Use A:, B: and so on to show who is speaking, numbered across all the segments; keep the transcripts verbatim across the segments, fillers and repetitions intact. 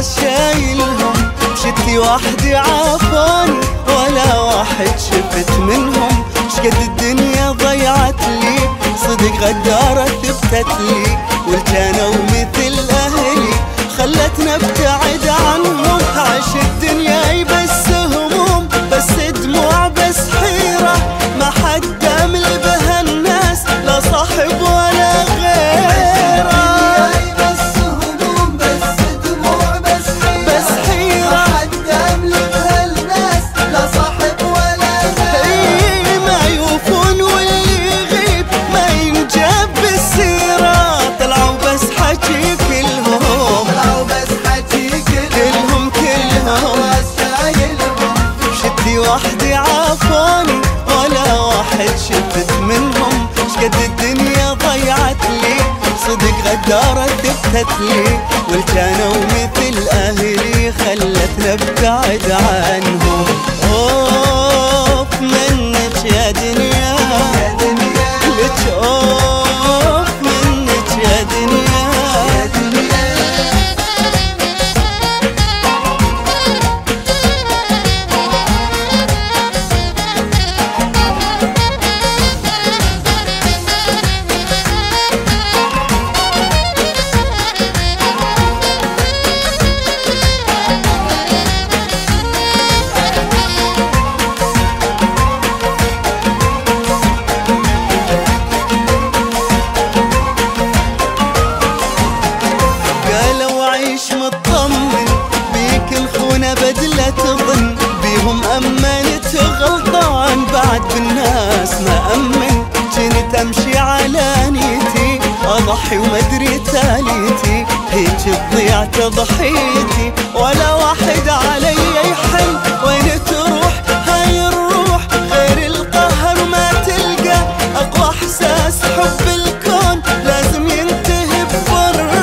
A: الراس شايلهم، شتي وحدي عافاني ولا واحد شفت منهم. شقد الدنيا ضيعت لي، صدق غدارة ثبتت لي، والجانوا مثل أهلي خلتنا ابتعد عنهم. عاش الدنيا بس هموم، بس دموع، بس حيرة، ما حد دامل بها الناس، لا صاحب ولا غيره.
B: بس هموم، بس دموع، بس حيرة،
A: بس حيرة،
B: ما حد دامل بها الناس، لا صاحب ولا غيره.
A: ما يوفون واللي يغيب ما ينجاب بالسيرة، طلعوا بس حكي كلهم،
B: طلعوا بس حكي
A: كلهم كلهم. شتي وحدي عافاني ولا واحد شفت منهم. شقد الدنيا ضيعت لي، صدق غدارة ثبتت لي، والجانوا مثل أهلي خلتنا ابتعد عنهم. اوف منك يا دنيا، لك اوف منك يا دنيا. مطمن بيك الخونة بدلة تظن، بيهم أمنت غلطان بعد بالناس ما أمن. جنت أمشي على نيتي أضحي ومدري تاليتي، هيك تضيع تضحيتي ولا واحد علي يحن. وين تروح هاي الروح غير القهر ما تلقى، أقوى إحساس حب الكون لازم ينتهي بفرقة.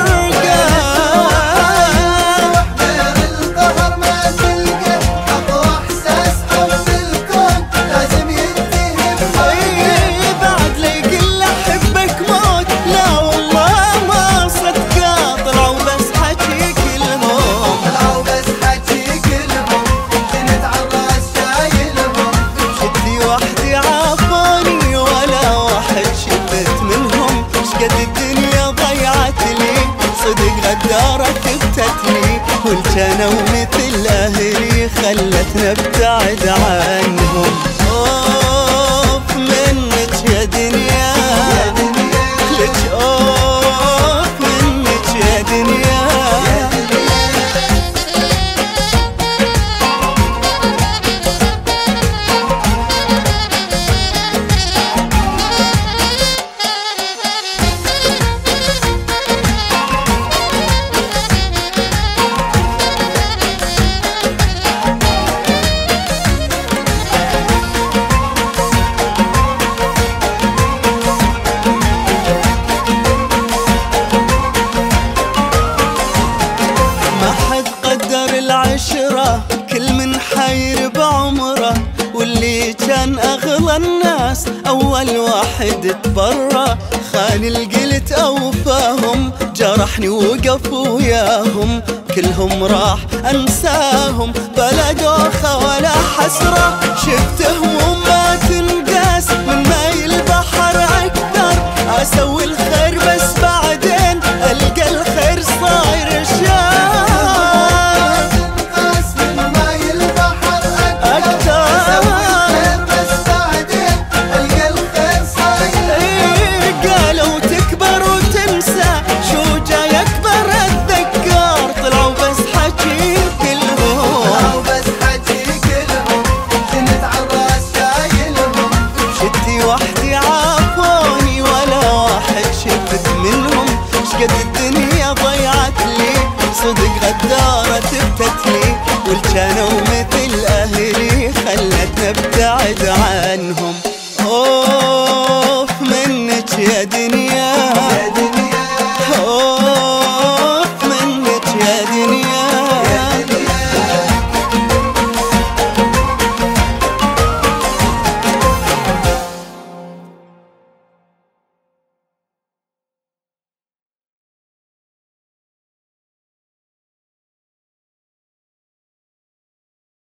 A: صدق غدارة ثبتت لي، والجانوا مثل أهلي خلتنا ابتعد عنهم. اوف منك يا دنيا، لك اوف منك يا دنيا. العشرة كل من حير بعمره، واللي كان أغلى الناس أول واحد تبرى. خان القلت أوفاهم، جرحني وقف وياهم، كلهم راح أنساهم بلا دوخة ولا حسرة. شفتهم وما تنقاس من ماي البحر أكثر، أسوي الخير بس بعدين ألقى الخير صاير شار. وحدي عافوني ولا واحد شفت منهم. شقد الدنيا ضيعت لي، صدق غدارة ثبتت لي، والجانوا مثل أهلي خلتنا ابتعد عنهم.